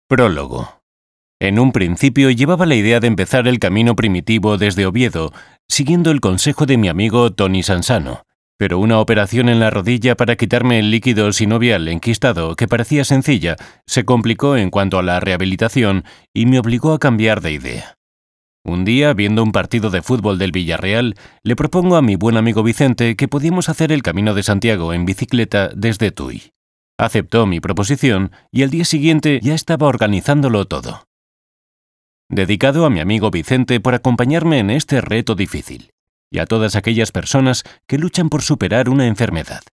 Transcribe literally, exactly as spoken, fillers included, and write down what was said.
Prólogo. En un principio llevaba la idea de empezar el camino primitivo desde Oviedo, siguiendo el consejo de mi amigo Tony Sansano, pero una operación en la rodilla para quitarme el líquido sinovial enquistado, que parecía sencilla, se complicó en cuanto a la rehabilitación y me obligó a cambiar de idea. Un día, viendo un partido de fútbol del Villarreal, le propongo a mi buen amigo Vicente que podíamos hacer el Camino de Santiago en bicicleta desde Tui. Aceptó mi proposición y al día siguiente ya estaba organizándolo todo. Dedicado a mi amigo Vicente por acompañarme en este reto difícil, y a todas aquellas personas que luchan por superar una enfermedad.